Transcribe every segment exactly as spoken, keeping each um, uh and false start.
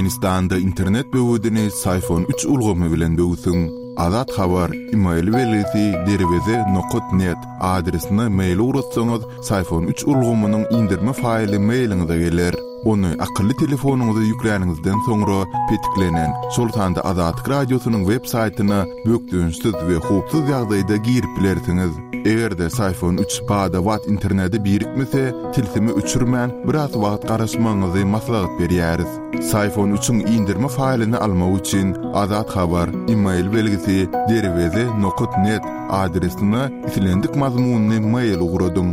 Türkmenistan'da internet böwüdini iPhone üç ulgamy bilen böwüsüň. Azat habar email welisi derweze nokta net adresine mail uratsaňyz iPhone üç ulgamynyň indirme faýly mailiňize geler. Onu akıllı telefonunuza yükleningizden sonra petiklenen Sultanda Azatlyk Radiosynyň web saytyna bökdüňsiz we hupsuz ýagdaýda girip bilersiňiz. Egerde iPhone üç bada wat interneti birikmese, tilsimi üçürmän biraz wagt garaşmaňyzy maslahat berýäris. iPhone üçüň indirme faýlyny almak üçin Azat habar email belgisi derweze nokta net adresine isilendik mazmunly mail ugradyň.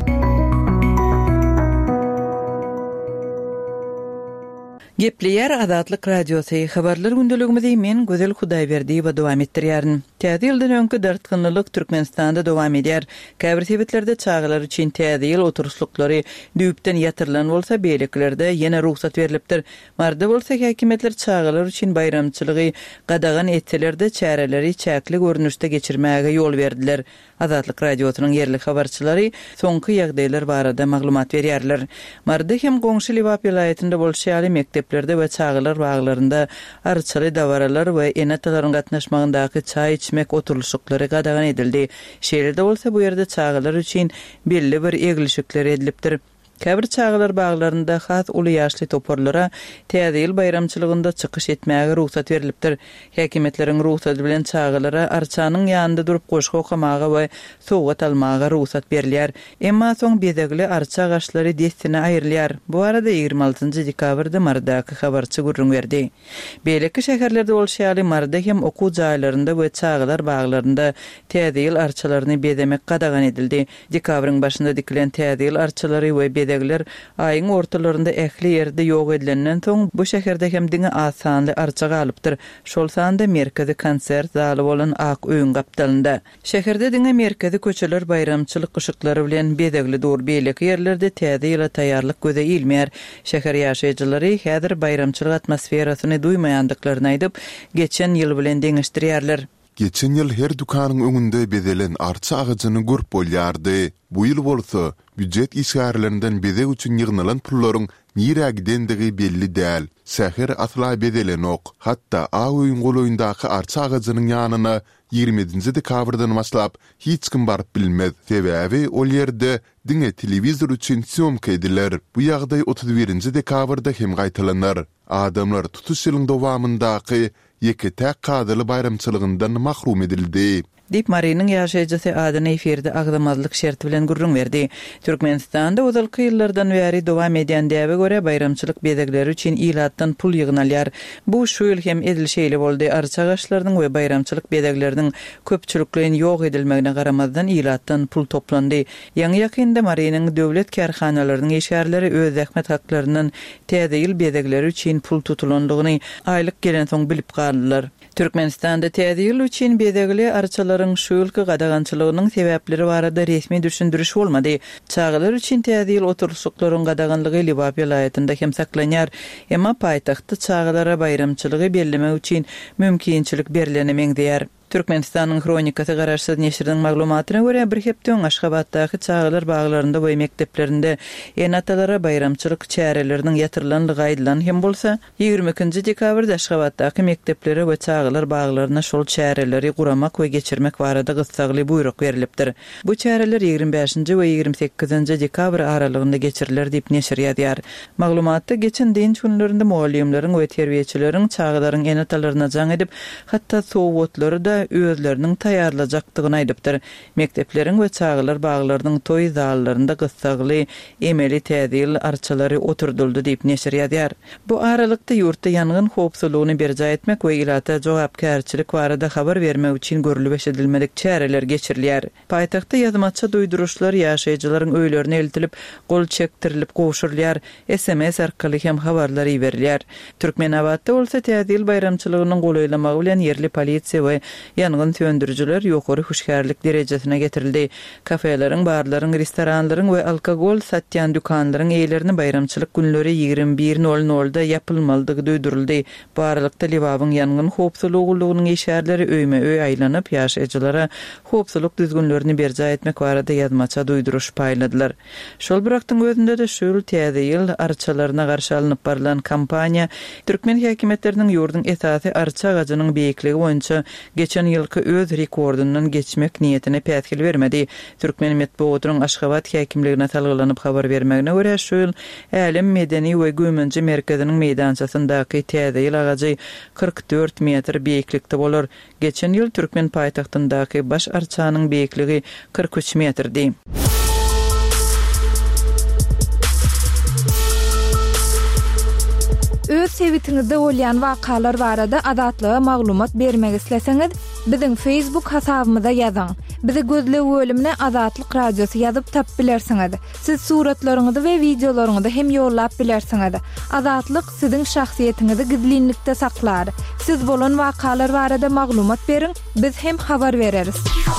Gepleýär Azatlyk Radiosy habarlar gündeligimizi men Gözel Hudaýberdi we dowam etdirýärin. Täze ýyldan öňkü dartgynlyk Türkmenistanda dowam edýär. Käbir sebetlerde çağlar üçin täze ýyl oturuşlyklary düýpden ýatyrylan bolsa, beýleklerde ýene ruhsat berilipdir. Marda bolsa häkimetler çağlar üçin bayramçylygy gadagan etselerde çäreleri çäkli görnüşde geçirmäge ýol berdiler. Azatlyk Radiosynyň yerli habarçylary soňky ýagdaýlar barada maglumat berýärler. Marda hem goňşy Liwap ýylaýatynda bolşaly mekteplerde we çağlar baglarynda arçaly dawaralar we enatalaryň gatnaşmagyndaky çay içmek oturuşyklary gadagan edildi. Şeýlede bolsa bu ýerde çağlar üçin belli bir egilişikler edilipdir. Käbir çağlar baglarynda has uly ýaşly toporlara täze ýyl bayramçylygynda çykyş etmäge ruhsat berilipdir. Häkimetleriň ruhsaty bilen çağlara arçanyň ýanynda durup goşgy okamaga we sowgat almaga ruhsat berilýär. Emma soň bezegli arça gaşlary destine aýrylýar. Bu arada ýygrimi altynjy dekabrda Mardaky habarçy gurrun berdi. Beýleki şäherlerde bolşaly Marda hem okuw jaýlarynda we çağlar baglarynda täze ýyl arçalaryny bezemek gadagan edildi. Dekabryň başynda dikilen täze ýyl arçalary we Degler ayın ortalarında ähli ýerde ýok edilenden soň bu şäherde hem diňe asanly arça galypdyr. Şol sanda merkezi konsert zaly bolan ak öýün gapdalynda. Şäherde diňe merkezi köçeler bayramçylyk ışıklary bilen bezegli dur beýleki ýerlerde täze ýyla taýýarlyk göze ilmeýär. Şäher ýaşaýjylary häzir bayramçylyk atmosferasyny duýmaýandyklaryny aýdyp, geçen ýyl bilen deňişdirýärler. Geçen ýyl her dukanyň öňünde bezelen arça agyjyny görüp bolýardy. Bu ýyl bolsa, büdjet işgärlerinden bezek üçin ýygnalan pullaryň nirä gidendigi belli däl. Säher atla bedelen ok. Hatda a öýün goloýundaky arça agyjynyň ýanyna ýigrimiji dekabrdan başlap hiç kim baryp bilmez. Sebäbi ol ýerde diňe telewizor üçin syomka ediler. Bu ýagdaý otuz birinji dekabrda hem gaýtalanlar. Adamlar tutuş ýylyň dowamyndaky ýeke täk kadyly bayramçylygyndan mahrum edildi. Dip Marinin ýaşaýjysy adyny eferde agdamazlyk şerti bilen gurrun berdi. Türkmenistanda uzalky ýyllardan bäri dowam edýän däwe göre bayramçylyk bezegleri üçin ilatdan pul ýygnalýar. Bu şu ýyl hem edilşeýli boldy. Arça gaşlarynyň we bayramçylyk bezegleriniň köpçülikliň ýok edilmegine garamazdan ilatdan pul toplandy. Ýa-ni ýakynda Marinin döwlet kärhanalarynyň eşgärleri öz zähmet haklaryndan täze ýyl bezegleri üçin pul tutulandygyny aýlyk gelen soň bilip galdylar. Türkmenistanda täze ýyl üçin bezegli arçalar şu ýylky gadagançylygynyň sebäpleri barada resmi düşündiriş bolmady. Çağlar üçin täze ýyl oturuşyklaryň gadaganlygy Liwap ýylaýatynda hem saklanýar. Emma paýtagtda çağlara bayramçylygy bellemek üçin mümkinçilik berilenemeňdir. Türkmenistanyň Kronikasy garaşsyz neşriniň maglumatyna görä bir hepden Aşgabatdaky çağlar baglarynda we mekteplerinde enatalara bayramçylyk çäreleriniň ýatyrylanlygy aýdylan hem bolsa ýygrimi ikinji dekabrda Aşgabatdaky mekteplere we çağlar baglaryna şol çäreleri guramak we geçirmek barada gysgaly buyruk berilipdir. Bu çäreler ýygrimi beşinji we ýygrimi sekizinji dekabr aralygynda geçiriler diýip neşr ýazýar. Maglumatda geçen diň günlerinde muallimleriň we terbiýeçileriň çağlaryň enatalaryna jaň edip, hatda sowgatlary da özleriniň taýýarlajakdygyny aýdypdyr. Mektepleriň we çağlar baglarynyň toý zallaryna gysgaly emeli täze ýyl arçalary oturduldy diýip neşr ýazýar. Bu aralykda ýurtda ýangyn howpsuzlygyny berja etmek we ilata jogapkärçilik barada habar bermek üçin görülip eşidilmedik çäreler geçirilýär. Paýtagtda ýazmaça duýduruşlar ýaşaýjylaryň öýlerine eltilip, gol çektirilip gowşurulýar, S M S arkaly hem habarlar berilýär. Türkmenawatda bolsa täze ýyl bayramçylygynyň golaýlamagy bilen yerli polisiýa we Yangın söndürücüler ýokary huşkärlik derejesine getirildi. Kafelerin, barlaryň, restoranlaryň we alkogol satýan dükanlaryň eýlerini bayramçylyk günleri ýigirme bir nol nolda ýapylmalydygy duýduruldy. Barlykda Liwabyň yangyn howpsuzlygynyň işärleri öýme öý aýlanyp ýaşaýjylara howpsuzlyk düzgünlerini berja etmek barada ýazmaça duýduruş paýladylar. Şol birakdyň özünde de şol täze ýyl arçalaryna garşy alınıp baralan kampaniýa Türkmen häkimetleriniň ýurdun esasy arça agagynyň beýikligi boýunça geçen ýylky öz rekordundan geçmek niýetine pätkil bermedi. Türkmen Medeniýetyň Aşgabat häkimligine salgylanyp habar bermegine görä şol Älim medeni we gömünji merkeziniň meýdançasyndaky täze ýyl agajy kırk dört metr beýiklikde bolar. Geçen ýyl Türkmen paýtagtyndaky baş arçanyň beýikligi kırk üç metrdi. Öz sevitiňizde bolýan wakalar barada adatlyga maglumat bermek isleseňiz, biziň Facebook hasabymyza ýazyň. Bizi gözle bölümine Azatlyk Radiosu ýazyp tap bilersiňiz. Siz suratlaryňyzy we videolaryňyzy hem ýollap bilersiňiz. Azatlyk siziň şahsiýetiňizi gizlinlikde saklar. Siz bolan wakalar barada maglumat beriň, biz hem habar bereriz.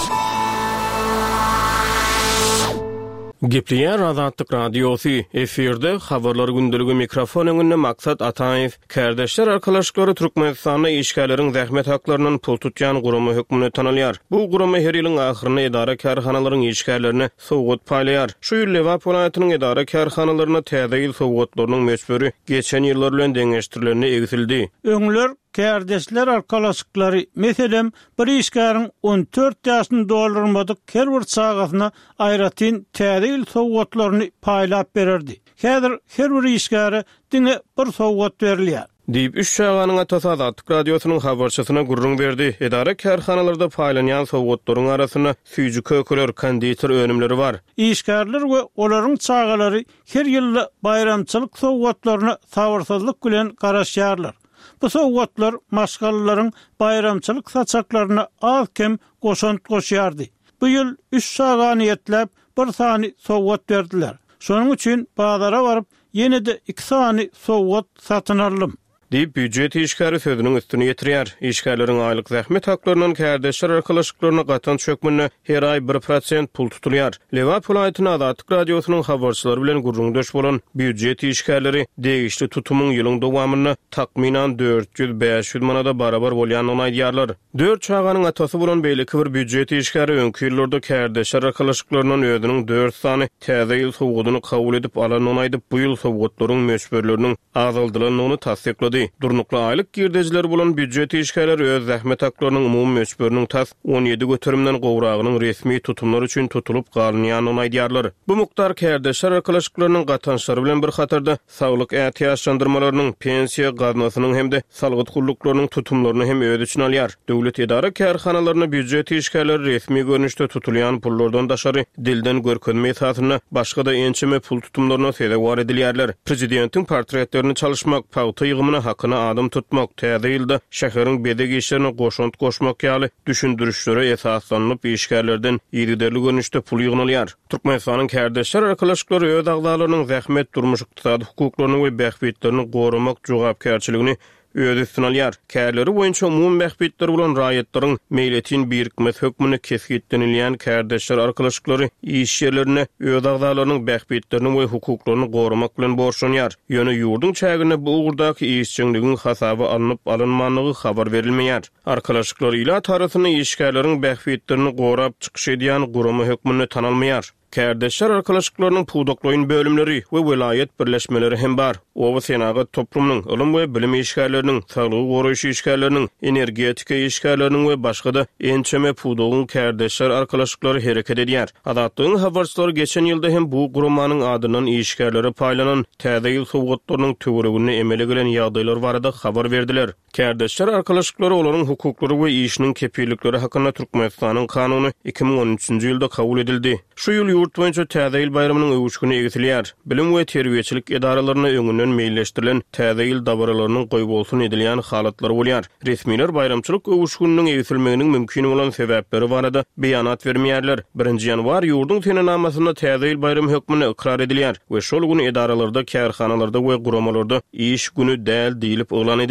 Gepleýär Azatlyk Radiosu efirde habarlar gündeligi mikrofon öňünde Maksat Ataýew. Kardeşler arkadaşlary Türkmenistanda işgalleriň zähmet haklarynyň pul tutýan gurumy hökmüne tanalýar. Bu gurumy her ýylyň ahyryna edara karhanalarynın işgallerini sowgat paýlaýar. Şu ýyl Lewap welaýatynyň edara karhanalaryna täze ýyl sowgatlarynyň meşberi geçen ýyllar bilen deňeşdirilenine egzildi. Öňler kardeşler arkadaşlıkları meselem bir işgäriniň on dört ýaşyny doldurmadyk her bir sagatyna aýratyn täze ýyl sowgatlaryny paýlap bererdi. Häzir her bir işgäri diňe bir sowgat berilýär. Diýip üç şaganyň atası Azatlyk Radiosynyň habarçysyna gurrun berdi. Edara karhanalarda paýlanýan sowgatlaryň arasyna süýjü kökeler, konditer önümleri bar. İşgärler we olaryň çagalary her ýyl bayramçylyk sowgatlaryna sabyrsızlyk bilen garaşýarlar. Bu sowgatlar maşgalaryň bayramçylyk saçaklaryna az-kem goşant goşýardy. Bu ýyl üç şagany ýetlep bir sany sowgat berdiler. Şonuň üçin bazara baryp ýene-de iki sany sowgat satyn aldym. Diýip büdjet işgäri sözüniň üstüne ýetirýär. İşgärleriň aýlyk zähmet haklarynyň kardeşler arkadaşlyklaryna gatan çökmüne her aý bir prosent pul tutulýar. Lewap welaýatynyň Azatlyk Radiosynyň habarçylary bilen gurrundaş bolan büdjet işgärleri degişli tutumyň ýylyň dowamyny takminan dört yüz beş yüz manada barabar bolýanyny aýdýarlar. Dört çaganyň atası bolan beýleki bir büdjet işgäri öňkü ýyllarda kardeşler arkadaşlyklarynyň özüniň dört sany täze ýyl sowgatyny kabul edip alanyny aýdyp bu ýyl sowgatlaryň meşberleriniň azaldylynyny tasdiklady. Durnukla aylık girdejiler bolan büdjet işgärleri öz zähmet haklarynyň umumy meşberiniň tas on ýedi göterimden gowragynyň resmi tutumlary üçin tutulup galynýanyny aýdýarlar. Bu mukdar kardeşler arkadaşlyklarynyň gatanşary bilen bir hatarda saglyk ähtiýaçlandyrmalarynyň, pensiýa gaznasynyň hemde salgyt gulluklarynyň tutumlaryny hem öz üçin alýar. Döwlet edara karhanalarına büdjet işgärleri resmi görnüşde tutulýan pullardan daşary dilden görkezme esasyna başga-da ençeme pul tutumlaryna sebäp edilýärler. Prezidentiň portretlerini çalışmak, pawta ýygymyna hakyna adam tutmak, täze ýylda şäheriň bedeg işlerine goşant goşmak ýaly düşündürüşlere esaslanyp işgärlerden ýerderli görnüşde pul ýygnalýar. Türkmenistanyň kardeşler arkadaşlykları öz agdalarynyň zähmet durmuş ykdysady hukuklaryny we bähbetlerini goramak jogapkärçiligini öz üstüne alýar. Kärleri boýunça umumy mähbetler bolan raýatlaryň meýletin birikmes hökmüne kesgitlenilýän kardeşler arkadaşlyklary iş ýerlerine öz agdalarynyň mähbetlerini we hukuklaryny goramak bilen borçlanýar. Ýöne ýurdun çägine bu ugurdaky işçiligiň hasaby alınıp alınmanlygy habar berilmeýär. Arkadaşlyklary ila tarasyny işgärleriň mähbetlerini gorap çykyş edýän gurumy hökmüne tanalmaýar. Kardeşler arkadaşlıklarının puwdaklayın bölümleri we welayet birleşmeleri hem bar. Owa senaga toplumyň ilim we bilim işgärleriniň, saglygy goraýşy işgärleriniň, energetika işgärleriniň we başga-da ençeme puwdagyň kardeşler arkadaşlyklary hereket edýär. Azatlygyň habarçylary geçen ýylda hem bu gurumanyň adynyň işgärleri paýlanan täze ýyl sowgatlarynyň töweregini emele gelen ýagdaýlar barada habar berdiler. Kardeşler arkadaşlıkları olaryň hukuklary we işiniň kepillikleri hakkında Türkmenistanyň kanuny iki bin on üçinji ýylda kabul edildi. Şu ýyl ýurt boýunça täze ýyl bayramynyň öwüşgüni egizilýär. Bilim we terbiýeçilik edaralaryna öňünden meýilleşdirilen täze ýyl dabaralarynyň goýbolsun edilýän halatlar bolýar. Resmiler bayramçylyk öwüşgüniniň egizilmeginiň mümkin bolan sebäpleri barada beýanat bermeýärler. birinji ýanwar ýurdun tenenamasyna täze ýyl bayram hökmüne ikrar edilýär we şol güni edaralarda, kärhanalarda we guramalarda iş güni däl diýilip oglan edilýär.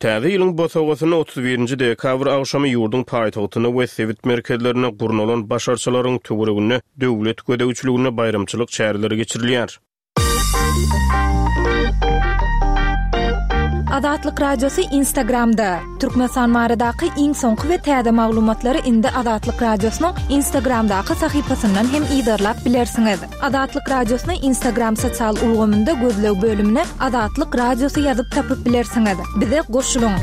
Täze ýylyň bosawasyny otuz birinji dekabr agşamy ýurdun paýtagtyna we sewit merkezlerine gurnulan başarçylaryň töweregine döwlet gödäwçiligine bayramçylyk çäreleri geçirilýär. Adatlyk radiosu Instagramda. Türkmenistan maradaky iň soňky we täze maglumatlary indi Adatlyk radiosynyň Instagramdaky sahypasyndan hem ýydarlap bilersiňiz. Adatlyk radiosyny Instagram sosial ulgamynda gözlew bölümine Adatlyk radiosu ýazyp tapyp bilersiňiz. Bize goşulyň.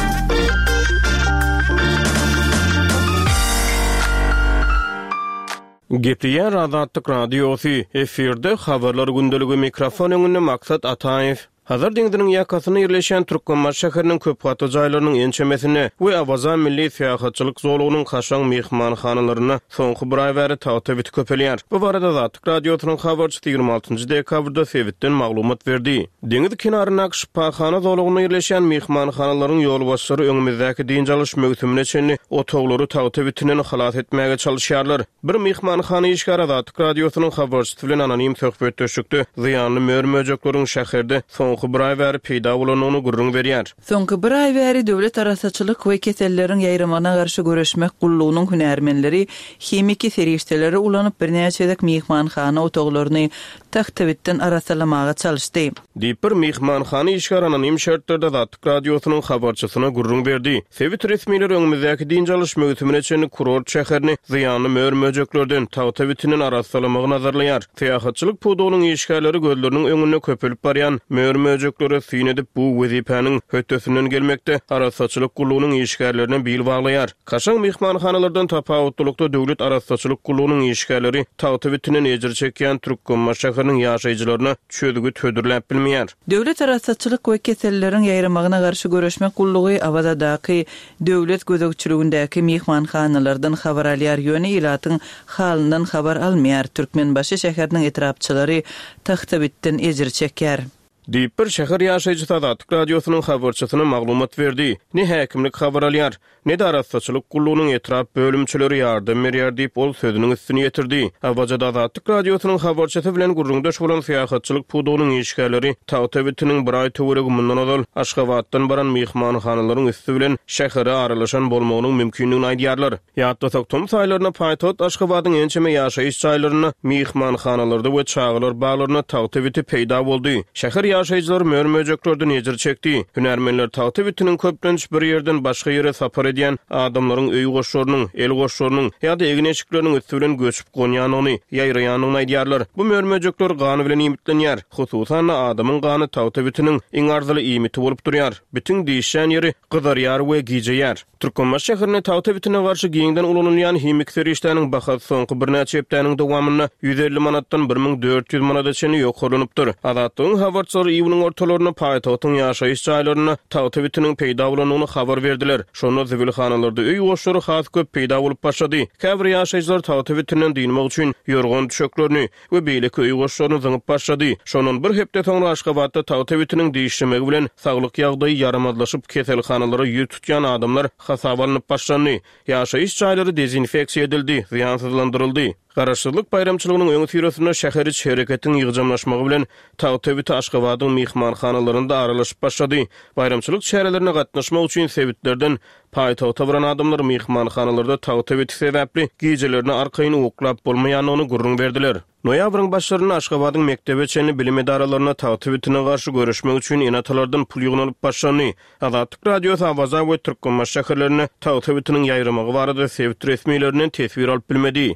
Gepleýär Adatlyk radiosu efirde habarlar gündeligi mikrofon öňünde Maksat Ataýew. Hazır deňdiriň ýakasyna ýerleşen Türkmenbaş şäheriniň köp gatly jaýlarynyň ençemesini we Awazan milli syýahatçylyk zolugynyň haşan mehmanhanalaryna soňky bir aý bäri taýyp etip köpelýär. Bu barada Adatlyk radiosynyň habarçysy ýygrima altynjy dekabrda Sewitden maglumat berdi. Deňiz kenaryna şypahana zolugyny ýerleşen mehmanhanalaryň ýolbaşçylary öňümizdäki diňjalyş mögsümine çenli otoglary taýyp etinen halat etmäge çalyşýarlar. Bir mehmanhana işgär Adatlyk radiosynyň habarçysy bilen anonim söhbetdeşikde ziýanly mörmöjekleriň şäherde soňky bir aý bäri peýda bolanyny gurrun berýär. Soňky bir aý bäri döwlet arasaçylyk we kesellerin ýaýramagyna garşy göreşmek gullugynyň hünärmenleri, hemiki serişdeleri ulanyp birnäçedek mehmanhana otoglaryny taýtybetden arasalamaga çalyşdy. Diýip mehmanhana işgär anonim şertlarda Adatlyk radiosynyň habarçysyna gurrun berdi. Sewit resmileri öňümizdäki diňjalyş mögsümine çenli kurort şäherini ziýanly mörmöjeklerden taýyp etinen arasalamagy nazarlaýar. Syýahatçylyk pudunyň işgärleri gözleriniň öňüne köpelip barýan mörmöjeklere syn edip bu wezipäniň hötdesinden gelmekde arasaçylyk gullugynyň işgärlerini bil baglaýar. Kaşan mehmanhanalardan tapawutlukda döwlet arasaçylyk gullugynyň işgärleri taýyp etinen ejir çekýän Türkmenbaş şäheriniň ýaşaýjylaryna çödügi tödürläp bilmeýär. Döwlet arasaçylyk we kesellerin ýaýramagyna garşy göreşmek gullugy Awazadaky döwlet gödäwçiligindäki mehmanhanalardan habar alýar ýöne ilatyň halyndan habar almaýar. Türkmenbaş şäheriniň etrapçylary taýypetden ejir çekýär. Diýip bir şäher ýaşaýjy Adatlyk radiosynyň habarçysyna maglumat berdi. Ne häkimlik habar alýar, ne de arasaçylyk gullugynyň etrap bölümçileri ýardam berýär diýip ol sözüniň üstüne ýetirdi. Awazada Adatlyk radiosynyň habarçysy bilen gurrundaş bolan syýahatçylyk pudunyň işgärleri taýyp etiniň bir aý töweregi mundan ozal Aşgabatdan baran mehmanhanalaryň üstü bilen şähere aralaşan bolmagynyň mümkinligini aýdýarlar. Ýa-da Toktum saýlaryna paýtat Aşgabatyň ençeme ýaşaýyş jaýlaryna mehmanhanalarda we çağlar baglaryna taýyp etip peýda boldy. Şäher ýaşaýjylar mörmöjeklerden ejir çekdi. Hünärmenler taýyp etiniň köplenç bir ýerden başga ýere sapar edýän adamlaryň öý goşlarynyň, el goşlarynyň ýa-da egneşikleriniň üstü bilen göçüp gonýanyny, ýaýraýanyny aýdýarlar. Bu mörmöjekler gany bilen imitlenýär. Hususan adamyň gany taýyp etiniň iň arzyly imiti bolup durýar. Bütün diýişen ýeri gydarýar we gijeýär. Türkmenbaş şäherine taýyp etine garşy giňden ulanylýan hemik serişdäniň bahasy soňky bir näçe hepdäniň dowamyna ýüz elli manatdan bir miň dört ýüz manata çenli ýokarlanypdyr. Adatlyň habarçylary iwiniň ortalaryna paýtagyň ýaşaýyş jaýlaryna taýyp etiniň peýda bolanyny habar berdiler. Şonu zibilxanalarda öý goşlary has köp peýda bolup başlady. Käbir ýaşaýjylar taýyp etiniň diňmek üçin ýorgun düşeklerini we beýleki öý goşlaryny zyňyp başlady. Şonun bir hepde soňra Aşgabatda taýyp etiniň diýişmegi bilen saglyk ýagdaýy ýaramadlaşyp keselhanalary ýüz tutýan adamlar hasablanıp başlandy. Ýaşaýyş jaýlary dezinfeksiýa edildi, ziýansızlandyryldy. Garaşsyzlyk bayramçylygynyň öňü ýerine şäher içi hereketiň ýygjamlaşmagy bilen taýyp Aşgabatyň mehmanhanalarynda aralaşyp başlady. Bayramçylyk çärelerine gatnaşmak üçin Sewitlerden paýtagta baran adamlar mehmanhanalarda taýyp sebäpli gijelerini arkaýyny oklap bolmaýanyny gurrun berdiler. Noýabryň başlaryna Aşgabatyň mektebe çenli bilim edaralaryna taýyp etine garşy görüşmek üçin enatalardan pul ýygnalyp başlandy. Adatlyk radiosu Awaza we Türkmenbaş şäherlerine taýyp etiniň ýaýramagy barada Sewit resmiýeleriniň tesbir alyp bilmedi.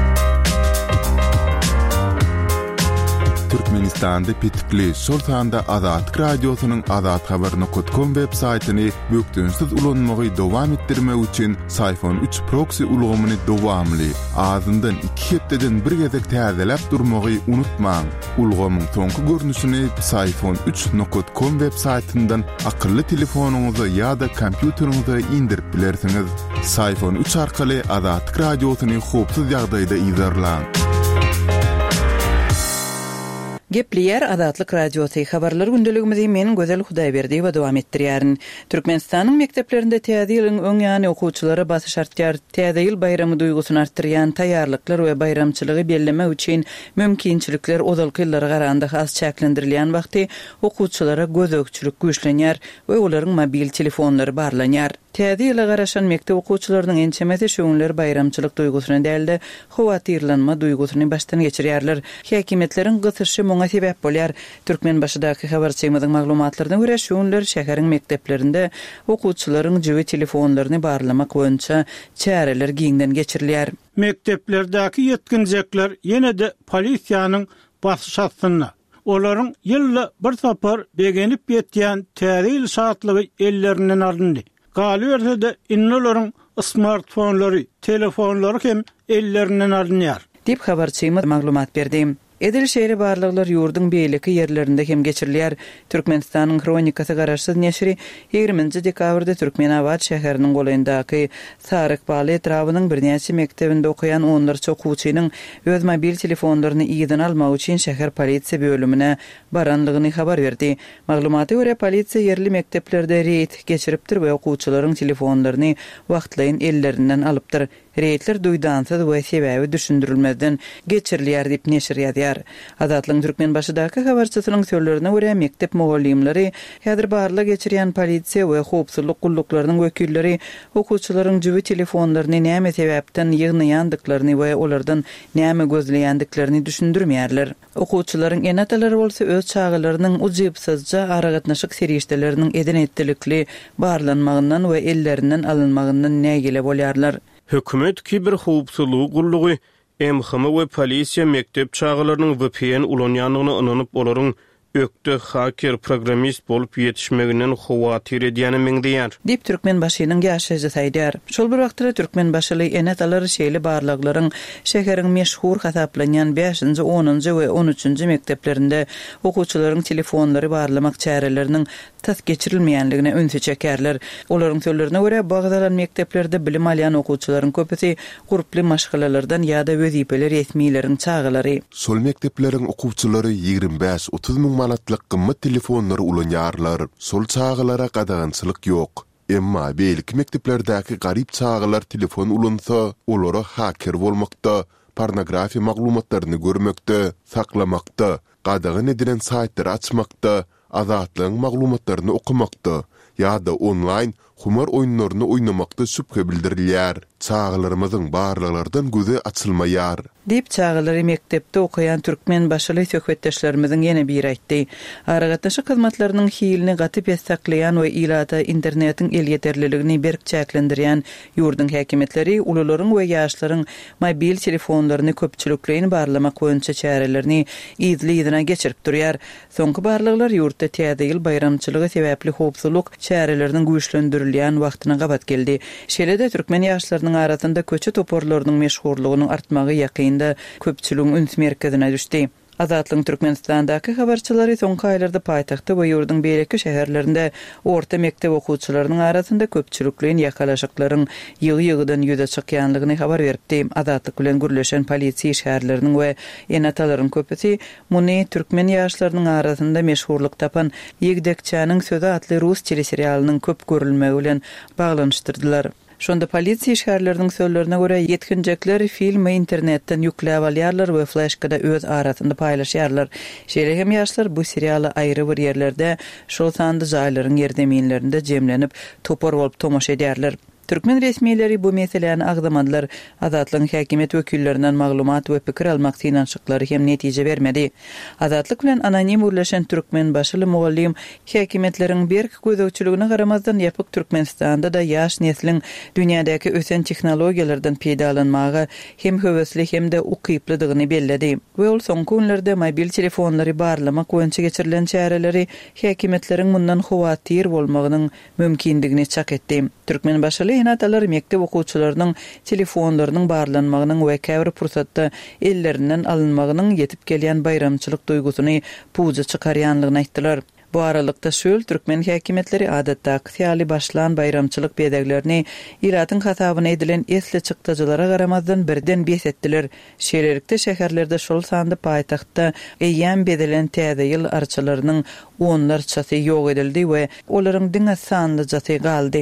Türkmenistanda pitipli şol sanda Adatlyk radiosynyň adat habaryny .com web saýtyny bökdünsiz ulanmagy dowam etdirmek üçin Sayfon üç proxy ulgamyny dowamly azyndan iki hepdeden bir gezek täzeläp durmagy unutmaň. Ulgamyň soňky görnüşini sayfon üç nokta com web saýtyndan akylly telefonuňyza ýa-da kompýuteriňize indirip bilersiňiz. Sayfon üç arkaly Adatlyk radiosyny hopsuz ýagdaýda izlerläň. Gepleyer Adatlyk Radiosu habarlar gündeligimizi men Gözel Hudaýberdi we dowam etdirýärin. Türkmenistanyň mekdeplerinde täze ýylyň öň ýany okuwçylary basy şartlar täze ýyl bayramy duýgusyny artdyrýan taýýarlyklar we bayramçylygy bellemek üçin mümkinçilikler ozalky ýyllary garanda has çäklendirilýän wagty okuwçylara gözökçülük güýçlenýär we olaryň mobil telefonlary barlanýar. Täze ýyla garaşan mektep okuwçylarynyň ençemesi şoňlar bayramçylyk duýgusyny dälde howatyrlanma duýgusyny başdan geçirýärler. Häkimetleriň gysyşy muňa sebäp bolýar. Türkmenbaşydaky habarçymyzyň maglumatlaryna görä şoňlar şäheriň mekdeplerinde okuwçylaryň jibi telefonlaryny barlamak boýunça çäreler giňden geçirilýär. Mekteplerdäki ýetkinjekler ýene-de polisiýanyň basyş astyna olaryň ýylla bir sapar begenip ýetýän täze ýyl saatlygy ellerinden alındy. Galy de innolaryň smartfonlary, telefonlary hem ellerinden alınýar. Dip habarçymyz maglumat berdi. Edil şehri barlyklar ýurdun beýleki ýerlerinde hem geçirilýär. Türkmenistanyň kronikasy garaşsyz neşri ýygrüminji dekabrda Türkmenabad şäheriniň golandaky Saryk Baly etrawynyň birnäçe mektebinde okuyan onlarça okuwçynyň öz mobil telefonlaryny ýydan almak üçin şäher polisiýa bölümine baranlygyny habar berdi. Maglumata görä polisiýa ýerli mekteplerde reýd geçiripdir we okuwçylaryň telefonlaryny wagtlaýyn ellerinden alypdyr. Reýtler duýdansyz we sebäbi düşündirilmeden geçirilýär diýip neşir ýazýar. Adatlyň Türkmenbaşydaky habarçysynyň sözlerine görä mektep mugallimleri häzir barla geçirýän polisiýa we howpsuzlyk gulluklarının wekilleri okuwçylaryň jibi telefonlaryny näme sebäpden ýygnaýandyklaryny we olardan näme gözleýändiklerini düşündirmeýärler. Okuwçylaryň enatalary bolsa öz çağalarynyň ujypsyzja aragatnaşyk serişdeleriniň eden etdilikli barlanmagyndan we ellerinden alınmagyndan nägile bolýarlar. Hökümet kiber howpsuzlygy gullugy M H M we polisiýa mektep çağalarynyň V P N ulanýanyny ananyp olaryň ökde hacker programist bolup ýetişmeginden howatyr edýäni meňdeýär. Dip Türkmenbaşynyň ýaşaýjy saýdar. Şol bir wagtda Türkmenbaşyly enatalary şeýle barlaklaryň şäheriň meşhur hasaplanýan beşinji, onunji we on üçünji mekteplerinde okuwçylaryň telefonlary barlamak çäreleriniň tas geçirilmeýänligine öňe çekerler. Olaryň sözlerine görä bagdalan mekteplerde bilim alýan okuwçylaryň köpüsi guruply maşgalalardan ýa-da wezipeli resmiýleriň çağalary. Sol mektepleriň okuwçylary ýygrimi beş otuz müň manatlyk gymmat telefonlary ulanýarlar. Sol çağalara gadagançylyk ýok. Emma beýleki mekteplerdäki garyp çağalar telefon ulansa, olara hacker bolmakda, pornografiýa maglumatlaryny görmekde, saklamakda, gadagan edilen saýtlar açmakda, azatlyň maglumatlaryny okumakda ýa-da online humar oýunlaryny oýnamakda şüphe bildirilýär. Çağalarymyzyň barlalardan gözi açylmaýar. Dip çağalary mektepde okuyan Türkmenbaşyly söhbetdeşlerimiziň ýene bir aýtdy. Aragatnaşyk hyzmatlarynyň hilini gatyp saklaýan we ilata internetiň el ýeterliligini berk çäklendirýän ýurdun häkimetleri ulularyň we ýaşlaryň mobil telefonlaryny köpçülikleýin barlamak boýunça çärelerini ýyzly-ýyzyna geçirip durýar. Soňky barlyklar ýurtda täze ýyl bayramçylygy sebäpli howpsuzlyk çäreleriniň güýçlendirilýän wagtyna gabat geldi. Şeýle-de türkmen ýaşlarynyň arasynda köçe toporlarynyň meşhurlygynyň artmagy ýakynda köpçüligiň üns merkezine düşdi. Azatlyň Türkmenistandaky habarçylary soňky aýlarda paýtagty we ýurdun beýleki şäherlerinde orta mektep okuwçylarynyň arasynda köpçülikliň ýakalaşyklaryň ýygy-ýygydan ýüze çykýanlygyny habar beripdi. Azatlyk bilen gürleşen polisiýa şäherleriniň we enatalaryň köpüsi muny türkmen ýaşlarynyň arasynda meşhurlyk tapan Ýegdekçäniň sözi atly rus teleserialynyň köp görülmegi bilen baglanyşdyrdylar. Şonda polisiýa şäherleriniň sözlerine görä ýetkinjekler filmi internetden ýükläp alýarlar we flashkada öz arasynda paýlaşýarlar. Şeýle hem ýaşlar bu serialy aýry bir ýerlerde şol sandy jaýlaryň ýerdeminlerinde jemlenip topor bolup tomoş edýärler. Türkmen resmiýetleri bu meseleni agdamadylar. Azatlyň häkimet wekillerinden maglumat we pikir almak synançyklary hem netije bermedi. Azatlyk bilen anonim urleşen Türkmenbaşyly mugallim häkimetleriň berk gözökçüligine garamazdan ýapyk Türkmenistanda da ýaş neslin dünýädäki ösen tehnologiýalardan peýdalanmagy hem höwesli hem de ukyplydygyny belledi. We ol soňky günlerde mobil telefonlary barlamak boýunça geçirilen çäreleri häkimetleriň mundan howatyr bolmagynyň mümkindigini çak etdi. Türkmenbaşyly enatalar mektep okuwçylarynyň telefonlarynyň barlanmagynyň we käbir pursatda ellerinden alınmagynyň ýetip gelýän bayramçylyk duýgusyny puza çykarýanlygyny aýtdylar. Bu aralykda şöl türkmen häkimetleri adatda ýaly başlan bayramçylyk bedeglerini Iratyn hasabyna edilen esle çykdyjylara garamazdan birden besetdiler. Şeýlelikde şäherlerde şol sandy paýtagtda eýýän bedelen täze ýyl arçylarynyň onlarçasy ýok edildi we olaryň diňe sanlyjasy galdy.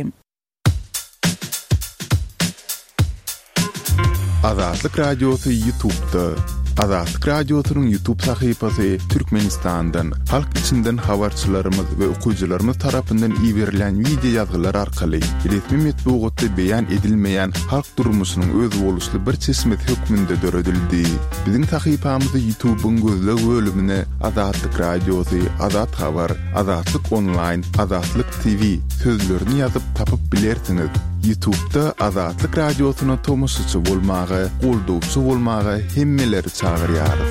Azatlyk Radiosu YouTube'da. Azatlyk Radiosu'nun YouTube sahypasy Türkmenistan'dan, halk içinden habarçylarymyz we okuwçylarymyz tarapyndan iýerilen video ýazgylar arkaly resmi metbuatda beýan edilmeýän halk durmuşynyň öz boluşly bir çeşmet hökmünde döredildi. Biziň sahypamyzda YouTube'un gözleg bölümine Azatlyk Radiosu, Azat Habar, Azatlyk Online, Azatlyk T V sözlerini ýazyp tapyp bilersiňiz. YouTube'da Azatlyk Radiosu'na tomoşçy bolmagy, goldawçy bolmagy hemmeleri çağırýarys.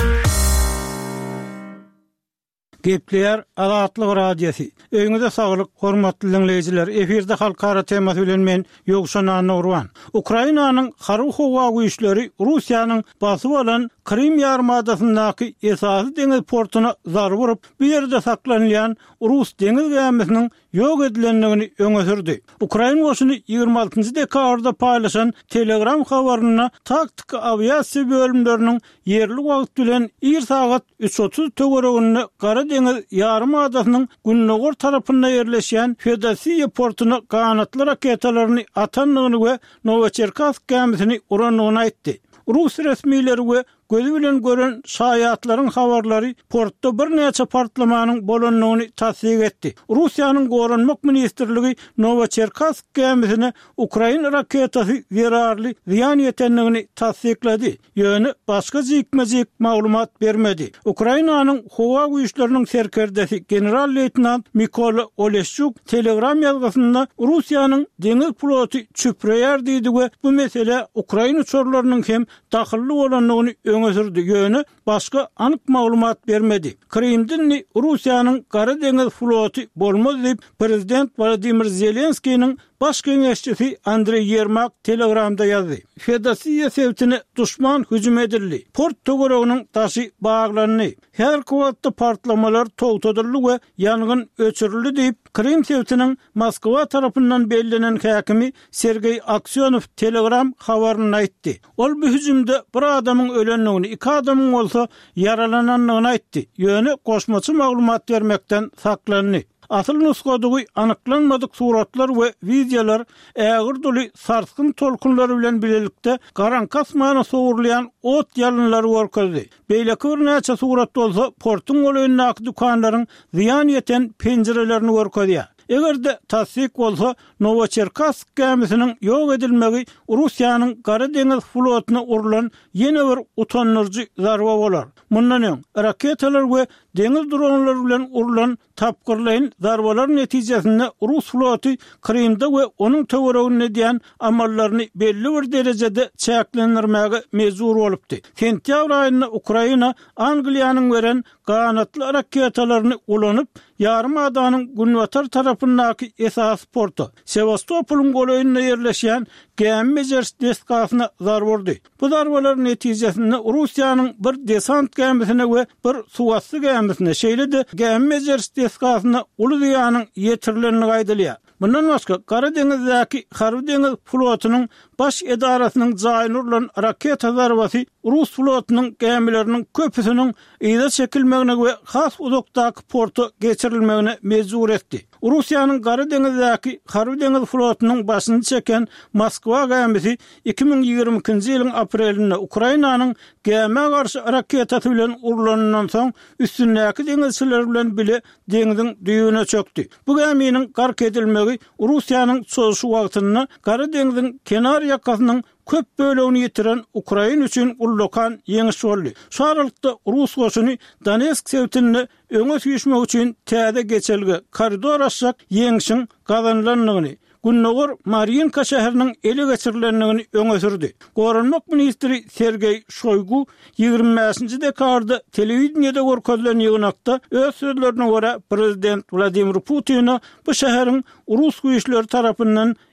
Gepleýär Azatlyk Radiosu. Öňüňizde saglyk, hormatly dinleýijiler. Eferde halkara temasy bilen men Ýogşan Nurwan. Ukrainanyň haryw howa güýçleri Russiýanyň basyp alan Krim ýarymadasyny esasy deňiz portuna zar vurup, bir ýerde saklanýan Rus deňiz gemisiniň ýok edilenligini öňe sürdi. Ukraina goşuny ýygrima altynjy dekabrda paýlaşan Telegram habaryna taktik aviasiýa bölümleriniň yerli wagt bilen ir sagat üç otuz töwereginde Gara deňiz ýarymadasynyň Günnogor tarapynda ýerleşýän Fedosiýa portuna kanatly raketalaryny atanlygyny we Novocherkassk gemisini uranlygyny aýtdy. Rus resmiýetleri we gözü bilen gören şaýatlaryň habarlary portda bir näçe partlamanyň bolanlygyny tasdik etdi. Russiýanyň Goranmak ministrligi Novocherkassk gemisine Ukraina raketasy zerarly ziýan ýetenligini tasdikledi. Ýöne başga jikmejik maglumat bermedi. Ukrainanyň howa güýçleriniň serkerdesi general-leytenant Mykola Oleshchuk Telegram ýazgysynda Russiýanyň deňiz floty çüpreýär diýdi we bu mesele Ukraina çorlarynyň hem dahilli bolanlygyny öňe sürdi. Ýöne başga anyk maglumat bermedi. Krimden Russiýanyň Gara deňiz floty bolmaz diýip prezident Vladimir Zelenskiýiň baş geňeşçisi Andrey Yermak Telegramda ýazdy. Fedosiýa sewtine duşman hüjüm edildi. Port töwereginiň taşy baglandy. Her kuwatda partlamalar togtadyldy we ýangyn öçürildi diýip Krim sewtiniň Moskwa tarapyndan bellenen häkimi Sergey Aksionow Telegram habaryny aýtdy. Ol bu hüjümde bir adamyň ölenligini, iki adamyň bolsa yaralananlygyny aýtdy. Ýöne goşmaçy maglumat bermekden saklandy. Asıl nusgadygy anyklanmadyk suratlar we videolar ägir doly sarskyn tolkunlary bilen bilelikde garankasmana sowurlayan ot ýalynlary görkezdi. Beýleki bir näçe surat bolsa portun goýundaky dukanlaryň ziýan ýeten penjerelerini görkezýär. Egerde tasdik bolsa Novocherkassk gemisiniň ýok edilmegi Russiýanyň Gara deňiz flotyna urulan ýene bir utanyrjy zarba bolar. Mundan öň raketalar we deňiz dronlary bilen urulan tapgyrlaýan zarbalar netijesinde Rus floty Krimde we onuň töweregine diýen amallaryny belli bir derejede çäklendirmäge mejbur bolupdy. Sentýabr aýynda Ukraina Angliýanyň beren kanatly raketalaryny ulanyp Ýarymadasynyň Günwatar tarapyndaky esas portu Sevastopolň goýunda ýerleşýän Gemmejer deskasyna zar wurdy. Bu zarbalar netijesinde Russiýanyň bir desant gemisine we bir suwatçy gemisine şeýle-de Gemmejer deskasyna uly ýanyň ýetirileni gaýdylýar. Bundan başga Gara deňizdäki Harby deňiz flotynyň baş edarasynyň jaýyny urulan raketa zarbasy Rus flotynyň gemileriniň köpüsiniň ýa-da çekilmegine we has uzakdaky portu geçirilmegine mejbur etdi. Russiýanyň Gara deňizdäki Harby deňiz flotynyň başyny çeken Moskwa gemisi iki ming ýygrimi ikinji ýylyň aprelinde Ukrainanyň geme garşy raketasy bilen urulanyndan soň üstündäki deňizçiler bilen bile deňiziň düýüne çökdi. Bu geminiň gark edilmegi Russiýanyň soğuşu wagtyny Gara deňiziň kenar ýakasynyň köp bölegini ýitiren Ukraina üçin ullokan ýeňiş boldy. Şu aralykda Rus goşuny Donetsk sewtini öňe süýüşmek üçin täze geçelge koridor açjak ýeňişiň gazanlanlygyny Günnogor Mariinka şäheriniň ele geçirilenligini öňe sürdi. Goranmak ministri Sergey Shoygu ýygrimi beşinji dekabrda telewiziýada görkezilen ýygnakda öz sözlerine görä prezident Vladimir Putin bu şäheriň Rus güýçleri tarapyndan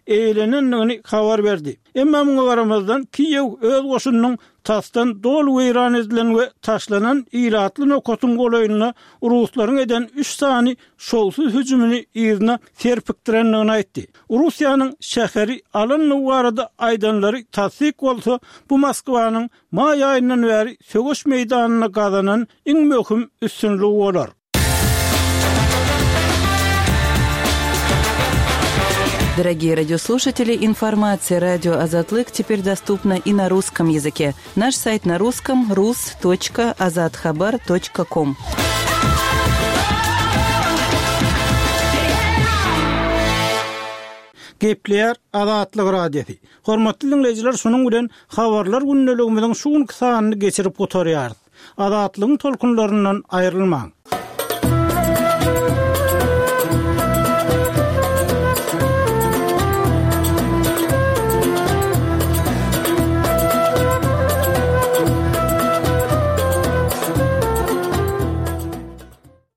eýlenenligini habar berdi. Emma muňa garamazdan Kiyew öz goşunynyň tasdan dol weýran edilen we taşlanan ilatly nokotun golaýyna Ruslaryň eden üç sany şowsuz hüjümini ýerine serpikdirenligini aýtdy. Russiýanyň şäheri alanyny barada aýdanlary tasdik bolsa, bu Moskwanyň may aýyndan bäri sögüş meýdanyna gazanan iň möhüm üstünligi bolar. Дорогие радиослушатели, информация «Радио Азатлык» теперь доступна и на русском языке. Наш сайт на русском – рус точка азатхабар точка ком. Gepleýär Azatlyk radiosi. Hormatly dinleýijiler, şonuň bilen habarlar günneligimiziň şu sanyny geçirip oturýar. Azatlygyň tolkunlaryndan aýrylmaň.